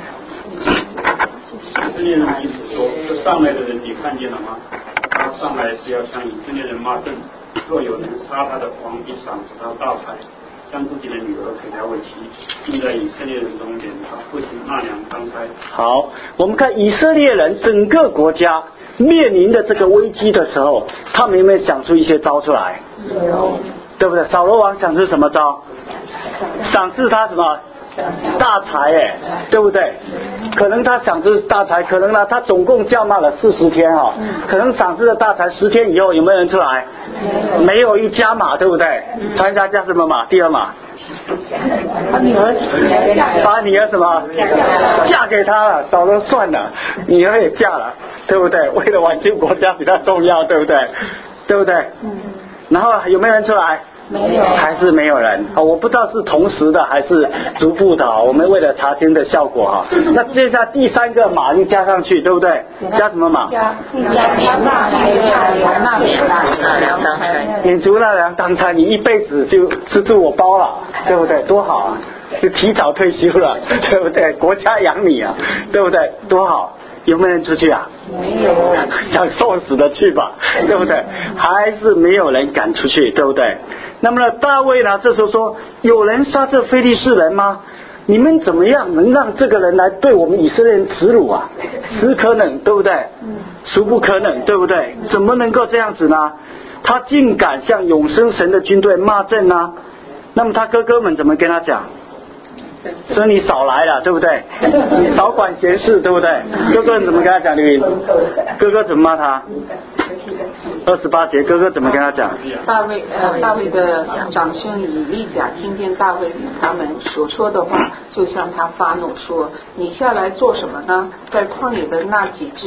以色列人彼此说：这上来的人你看见了吗？他上来是要向以色列人骂阵，若有人杀他的王，必赏赐他大财，将自己的女儿给他为妻，并在以色列人中免他父亲纳粮当差。 好，我们看以色列人整个国家面临的这个危机的时候，他们有没有想出一些招出来？有，对不对？扫罗王想出什么招？赏赐他什么大财？哎，对不对？可能他赏赐大财，可能呢，他总共叫骂了四十天哦，可能赏赐的大财十天以后有没有人出来？没有，一加码，对不对？传下加什么码？第二码。 把女儿把女儿什么嫁给他了，早都算了，女儿也嫁了，对不对？为了挽救国家比较重要，对不对？对不对？嗯。然后有没有人出来？ 没有， 还是没有人。哦，我不知道是同时的还是逐步的。我们为了查经的效果哈，那接下来第三个码就加上去，对不对？加什么码？ 加加纳粮纳粮当差。 你足纳粮当差，你一辈子就吃住我包了，对不对？多好啊！就提早退休了，对不对？国家养你啊，对不对？多好！有没有人出去啊？ 没有， 想送死的去吧，对不对？还是没有人敢出去，对不对？那么呢，大卫呢，这时候说：有人杀这非利士人吗？你们怎么样能让这个人来对我们以色列人耻辱啊？实可能，对不对？孰不可能，对不对？怎么能够这样子呢？他竟敢向永生神的军队骂阵呢？那么他哥哥们怎么跟他讲？说你少来了，对不对？你少管闲事，对不对？哥哥怎么跟他讲？刘云，哥哥怎么骂他？二十八节，哥哥怎么跟他讲？ 大卫呃，大卫的长兄以利甲听见大卫与他们所说的话，就向他发怒说：你下来做什么呢？在旷野的那几只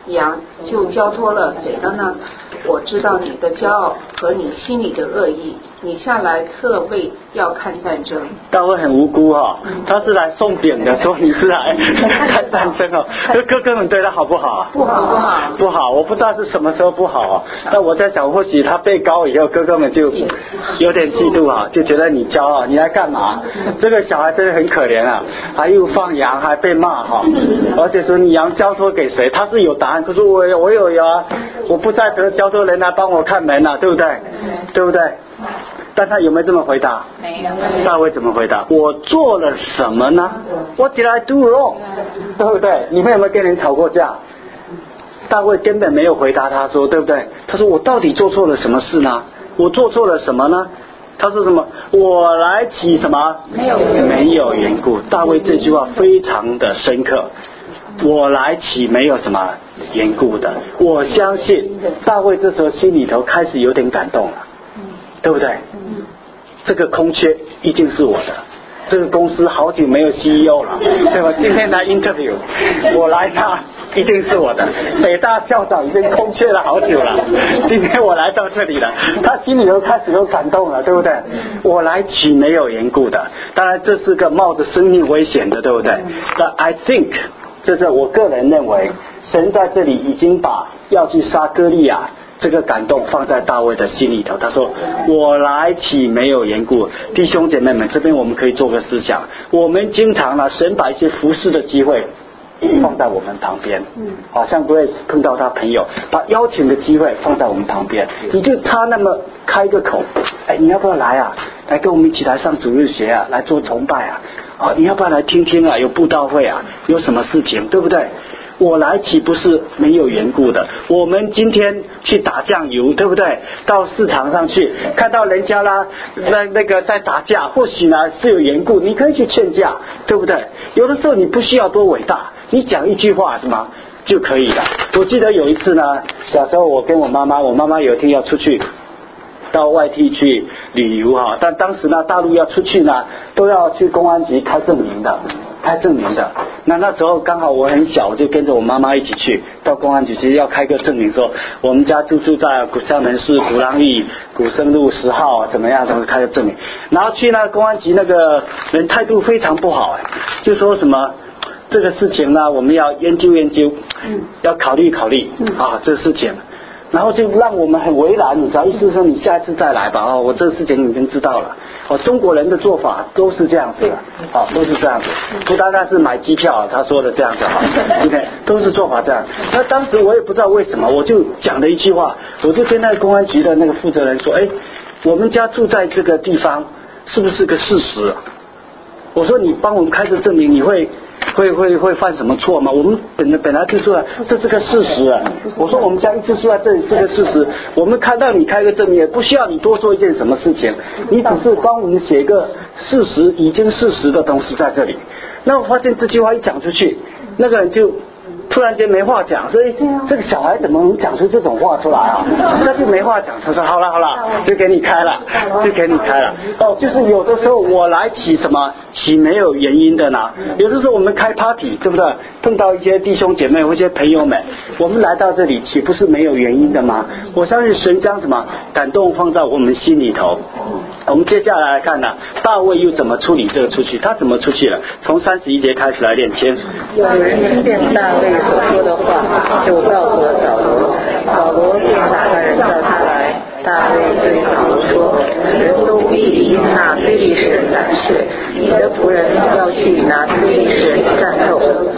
羊就交托了谁了呢？我知道你的骄傲和你心里的恶意，你下来侧位要看战争。 大卫很无辜哈、哦，他是来送饼的，说你是来看战争哦。这哥哥们对他好不好？ 不好不好不好，我不知道是什么时候不好啊。那我在想，或许他被高以后，哥哥们就有点嫉妒啊，就觉得你骄傲，你来干嘛？这个小孩真的很可怜啊，还又放羊，还被骂哈、哦，而且说你羊交托给谁？他是有答案，可是我我有有啊，我不在得交托人来帮我看门啊，对不对？对不对？但他有没有这么回答？ 没有。 大卫怎么回答？我做了什么呢 ？What did I do wrong？ 对不对？你们有没有跟人吵过架？大卫根本没有回答他说，对不对？他说我到底做错了什么事呢？我做错了什么呢？他说什么？我来起什么？ 没有没有缘故。大卫这句话非常的深刻。我来起没有什么缘故的。我相信大卫这时候心里头开始有点感动了，对不对？这个空缺一定是我的。这个公司好久没有 C E O 了，对吧？今天来 interview， 我来他一定是我的。北大校长已经空缺了好久了，今天我来到这里了，他心里头开始有感动了，对不对？我来岂没有缘故的？当然这是个冒着生命危险的，对不对？那 I think， 这是我个人认为，神在这里已经把要去杀歌利亚这个感动放在大卫的心里头。他说我来岂没有缘故。弟兄姐妹们，这边我们可以做个思想，我们经常呢，神把一些服侍的机会放在我们旁边，好像不会碰到他朋友，把邀请的机会放在我们旁边，你就差那么开个口，哎，你要不要来啊？来跟我们一起来上主日学啊，来做崇拜啊，哦，你要不要来听听啊？有布道会啊，有什么事情，对不对？我来岂不是没有缘故的？我们今天去打酱油，对不对？到市场上去看到人家啦，那那个在打架，或许呢是有缘故，你可以去劝架，对不对？有的时候你不需要多伟大，你讲一句话什么就可以了。我记得有一次呢，小时候我跟我妈妈，我妈妈有一天要出去到外地去旅游哈，但当时呢，大陆要出去呢，都要去公安局开证明的。开证明的，那那时候刚好我很小，我就跟着我妈妈一起去到公安局，其实要开个证明，说我们家住住在古厦门市鼓浪屿古生路十号，怎么样，怎么开个证明。然后去那公安局，那个人态度非常不好，哎，就说什么这个事情呢，我们要研究研究，要考虑考虑啊，这个事情。然后就让我们很为难，你知道，意思是说你下一次再来吧，哦，我这个事情已经知道了。哦，中国人的做法都是这样子的，哦，都是这样子，不单单是买机票，他说的这样子哈，今天都是做法这样。那当时我也不知道为什么，我就讲了一句话，我就跟那个公安局的那个负责人说，哎，我们家住在这个地方，是不是个事实？我说你帮我们开个证明，你会。会会会犯什么错吗？我们本来本来就说这是个事实啊。我说我们家一直住在这里是个事实，我们看到你开个证明，也不需要你多做一件什么事情，你只是帮我们写一个事实，已经事实的东西在这里。那我发现这句话一讲出去，那个人就突然间没话讲，所以这个小孩怎么能讲出这种话出来啊？他就没话讲，他说好了好了，就给你开了，就给你开了。哦，就是有的时候我来起什么起没有原因的呢？有的时候我们开 party， 对不对？碰到一些弟兄姐妹或一些朋友们，我们来到这里岂不是没有原因的吗？我相信神将什么感动放在我们心里头。我们接下来来看呢，大卫又怎么处理这个出去？他怎么出去了？从三十一节开始来练签。 有人听见大卫所说的话，就告诉了扫罗，扫罗便打发人叫他来。大卫对扫罗说：“人都必离那非利士人胆怯，你的仆人要去拿非利士人战斗。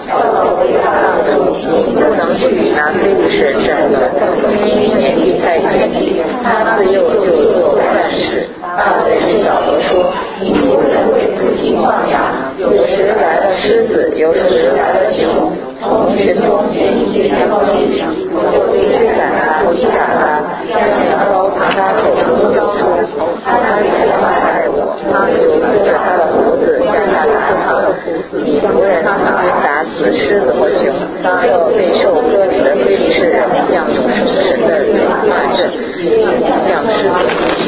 你不能去拿非利士人战斗，因为年纪太轻，他自幼就做战士。”大卫对扫罗说：“你仆人为不听放羊，有时来了狮子，有时来了熊，从群中选一只羊羔去，我就追赶他，击打他，将羊羔藏他口中交出。他也骂害我，他就揪着他的胡子，将他打死。你仆人曾经打死狮子和熊，这备受割礼的非利士人向众神的骂阵，向狮子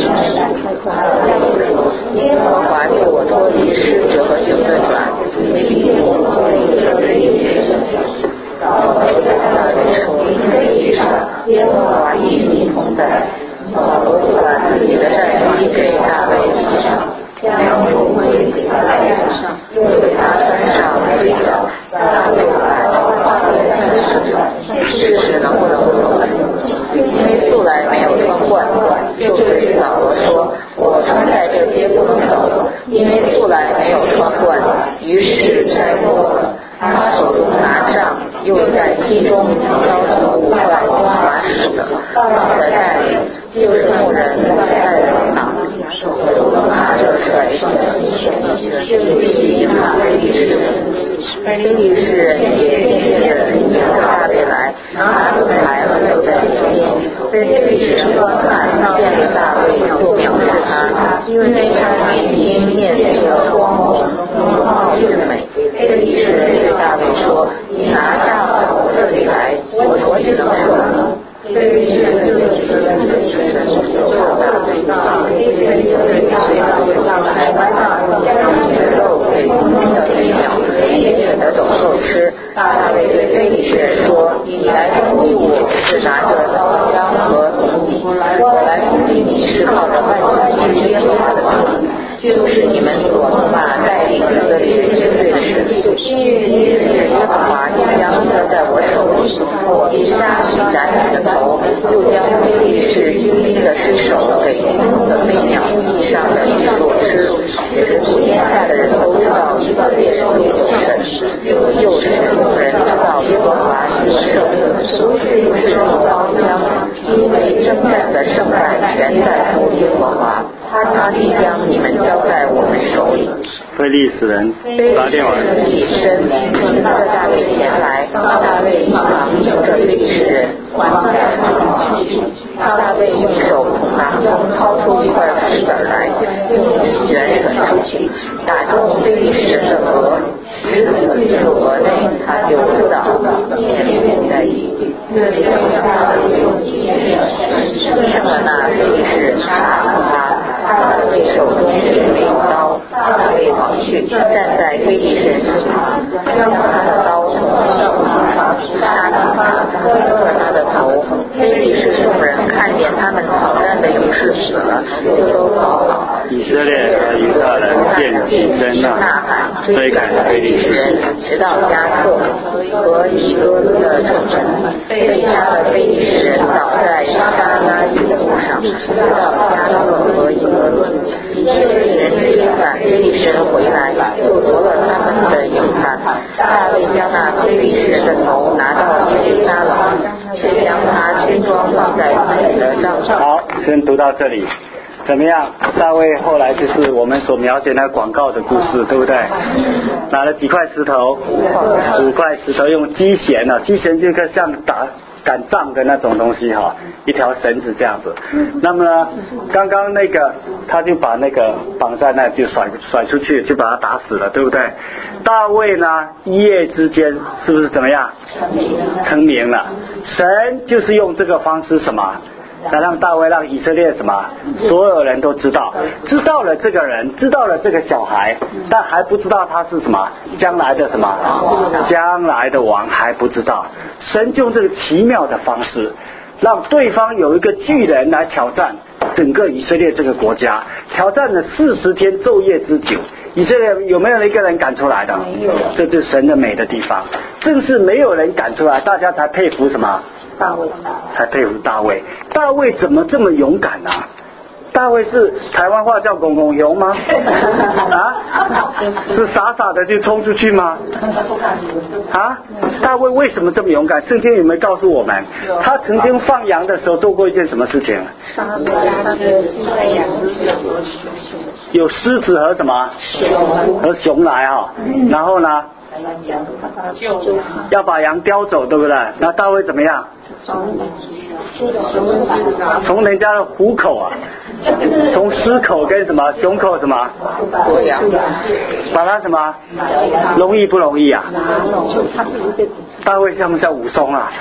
耶和华救我脱离狮子和熊的爪。大卫说： 地上，耶和华与你同在。扫罗就把自己的战衣给大卫披上，将头盔给他戴上，又给他穿上盔甲。大卫把刀挂在战士上，试试能不能走。因为素来没有穿惯，就对扫罗说：“我穿戴这些不能走，因为素来没有穿惯。”于是摘脱了。他手中拿杖，又在其中挑出五块麻使的，放在袋里，就是牧人放在的囊，手中拿着甩石的去迎纳非利士人。非利士人也渐渐的迎着大卫来，拿盾牌了走在前面。非利士人观看见了大卫，就藐视他，因为他年轻面色光红，容貌俊美。非利士人对大卫说：“你拿杖到我这里来，我何其能受呢？”非利士人就指着非利士人就大卫那非利士人大卫就上来，将你的肉给空中的飞鸟、远远的走兽吃。大卫对非利士人说：“你来攻击我是拿着刀枪和铜戟，我来攻击你是靠着万军之耶和华的名，就是你们所骂带领以色列军队的神。因是耶和华将交在我手里，我必杀你斩你的头，又将非利士军兵的尸首给空中的飞鸟、地上的野兽吃。天下的人都知道以色列中有神，又使众人知道耶和华是圣，又是用刀枪，因为征战的胜败全在乎耶和华，他必将你们交在我们手里。” 非利士人打电话起身迎着大卫前来，大卫一旁迎着非利士人往在旁去。大卫用手从囊中掏出一块石子来，用力旋转出去，打中非利士人的额，石子进入额内，他就扑倒了，面伏在地。胜了那非利士人杀死他，大卫手中没有刀，大卫跑去站在非利士人身旁，将他的刀从手上杀了他，割了他的头。非利士众人看见他们讨战的勇士死了，就都逃跑。 以色列和犹大人便起身呐喊，追赶非利士人， 直到加特和以哥的城门。被杀的非利士人倒在沙拉伊的路上，直到加特和以哥。以色列人追赶非利士人回来，就夺了他们的营盘。大卫将那非利士人的头拿到耶路撒冷，却将他军装放在自己的帐上。 好，先读到这里。怎么样？大卫后来就是我们所描写那广告的故事，对不对？拿了几块石头，五块石头用机弦啊，机弦就个像打赶仗的那种东西哈，一条绳子这样子。那么呢，刚刚那个他就把那个绑在那就甩甩出去，就把他打死了，对不对？大卫呢，一夜之间是不是怎么样？成名了。神就是用这个方式什么？才让大卫让以色列什么所有人都知道，知道了这个人，知道了这个小孩，但还不知道他是什么将来的什么将来的王还不知道。神就用这个奇妙的方式，让对方有一个巨人来挑战整个以色列这个国家，挑战了四十天昼夜之久。以色列有没有一个人赶出来的？这就是神的美的地方。正是没有人赶出来，大家才佩服什么？ 大卫， 才佩服大卫。大卫怎么这么勇敢呢、啊？大卫是台湾话叫公公勇吗？啊？是傻傻的就冲出去吗？啊？大卫为什么这么勇敢？圣经有没有告诉我们？他曾经放羊的时候做过一件什么事情？有狮子和什么？和熊来啊、哦，然后呢？要把羊叼走，对不对？那大卫怎么样？从人家的虎口啊，从狮口跟什么熊口什么夺羊， 把它什么容易不容易啊？大卫像不像武松啊？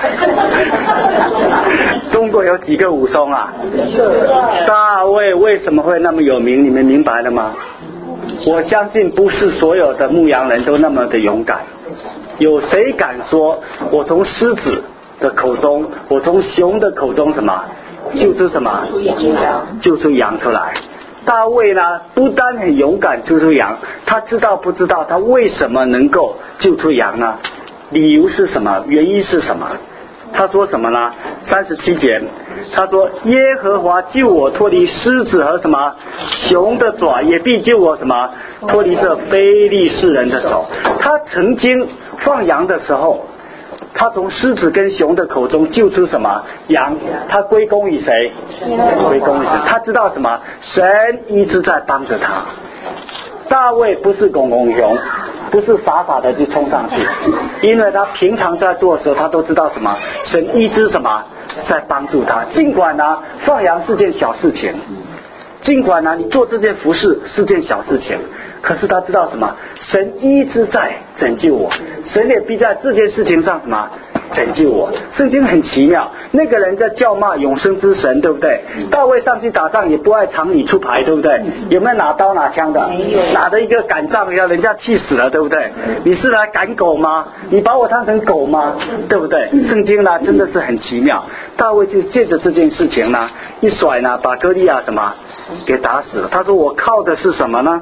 中国有几个武松啊？大卫为什么会那么有名？你们明白了吗？我相信不是所有的牧羊人都那么的勇敢。有谁敢说我从狮子的口中，我从熊的口中什么救出什么救出羊出来。大卫呢不单很勇敢救出羊，他知道不知道他为什么能够救出羊呢？理由是什么？原因是什么？他说什么呢？三十七节他说耶和华救我脱离狮子和什么熊的爪，也必救我什么脱离这非利士人的手。他曾经放羊的时候，他从狮子跟熊的口中救出什么羊，他归功于谁？归功于神。他知道什么？神一直在帮着他。大卫不是公公熊，不是傻傻的就冲上去，因为他平常在做的时候，他都知道什么？神一直什么在帮助他。尽管呢，放羊是件小事情，尽管呢，你做这件服事是件小事情，可是他知道什么？神一直在拯救我，神也必在这件事情上什么拯救我。圣经很奇妙，那个人在叫骂永生之神，对不对？大卫上去打仗也不爱常理出牌，对不对？有没有拿刀拿枪的？拿着一个赶仗，要人家气死了，对不对？你是来赶狗吗？你把我当成狗吗？对不对？圣经呢真的是很奇妙，大卫就借着这件事情呢一甩呢，把歌利亚什么给打死了。他说我靠的是什么呢？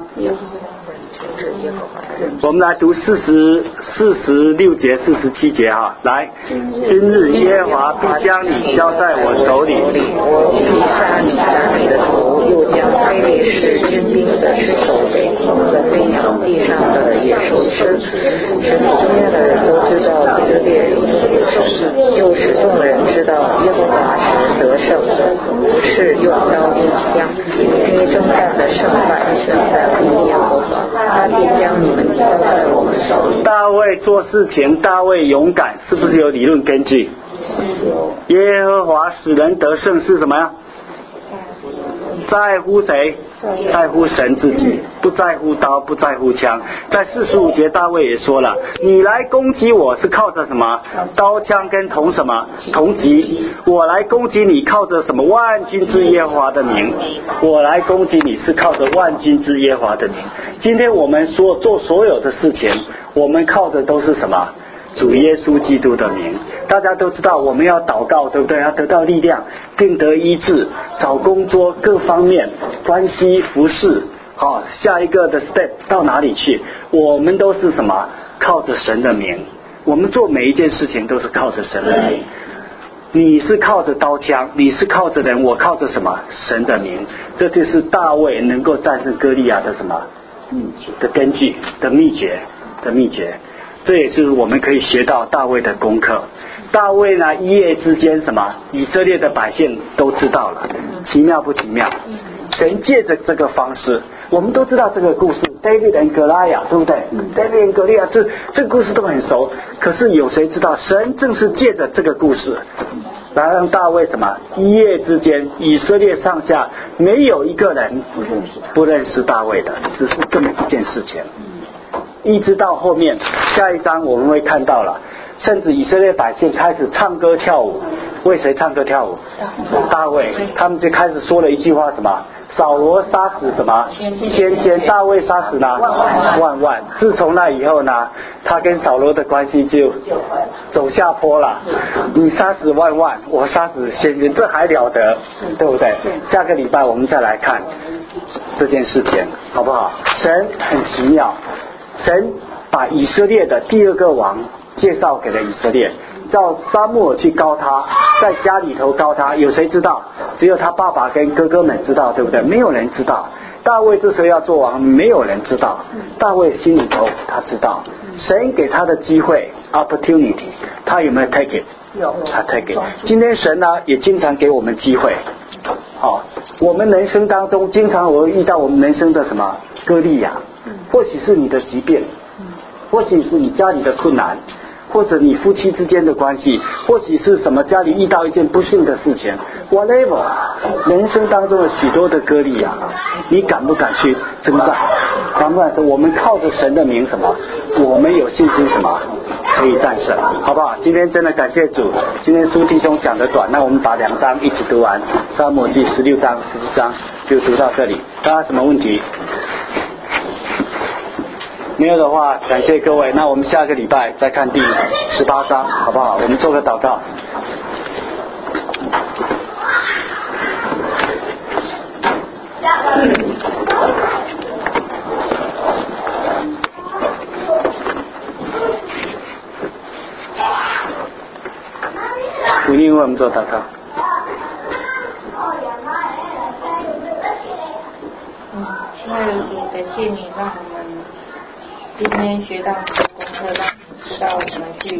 我们来读四十四十六节四十七节哈，来，今日耶和华必将你交在我手里， 我必杀你打你的头，又将非利士军兵的尸首给空的飞鸟地上的野兽吃。使你中间的人都知道以色列有神，又使众人知道耶和华是得胜的，不是用刀用枪，因为征战的胜败全在乎耶和华，他必将你们交在我们手里。 大卫做事情，大卫勇敢，是不是有理论根据？耶和华使人得胜是什么呀？在乎谁？在乎神自己，不在乎刀，不在乎枪。在四十五节大卫也说了，你来攻击我是靠着什么？刀枪跟铜什么？铜戟。我来攻击你靠着什么？万军之耶和华的名。我来攻击你是靠着万军之耶和华的名。今天我们所做所有的事情，我们靠的都是什么？主耶稣基督的名。大家都知道我们要祷告，对不对？要得到力量，病得医治，找工作各方面，关系服侍，好，下一个的 step 到哪里去？我们都是什么？靠着神的名。我们做每一件事情都是靠着神的名。你是靠着刀枪，你是靠着人，我靠着什么？神的名。这就是大卫能够战胜歌利亚的什么的根据的秘诀的秘诀。这也是我们可以学到大卫的功课。大卫呢，一夜之间什么？以色列的百姓都知道了，奇妙不奇妙？神借着这个方式，我们都知道这个故事 ，David and Goliath， 对不对、嗯、？David and Goliath， 这这个故事都很熟。可是有谁知道，神正是借着这个故事，来让大卫什么？一夜之间，以色列上下没有一个人不认识大卫的，只是这么一件事情。一直到后面下一章我们会看到了，甚至以色列百姓开始唱歌跳舞，为谁唱歌跳舞？大卫。他们就开始说了一句话，什么？扫罗杀死什么千千，大卫杀死呢万万。自从那以后呢，他跟扫罗的关系就走下坡了。你杀死万万，我杀死千千，这还了得，对不对？下个礼拜我们再来看这件事情，好不好？神很奇妙，神把以色列的第二个王介绍给了以色列，叫撒母耳去膏他，在家里头膏他。有谁知道？只有他爸爸跟哥哥们知道，对不对？没有人知道。大卫这时候要做王，没有人知道。大卫心里头他知道，神给他的机会 opportunity， 他有没有 take it？ 有，他 take it。今天神呢也经常给我们机会。好、哦，我们人生当中经常我会遇到我们人生的什么歌利亚，或许是你的疾病，或许是你家里的困难，或者你夫妻之间的关系，或许是什么家里遇到一件不幸的事情 whatever， 人生当中的许多的歌利亚，你敢不敢去征战？敢不敢说我们靠着神的名什么？我们有信心什么可以战胜，好不好？今天真的感谢主，今天苏弟兄讲得短，那我们把两章一起读完，撒母耳记十六章十七章就读到这里。大家什么问题？没有的话，感谢各位。那我们下个礼拜再看第十八章，好不好？我们做个祷告。 鼓励为我们做祷告。 嗯，亲爱的主，感谢你让我们今天学到很多功课，让我们知道我们去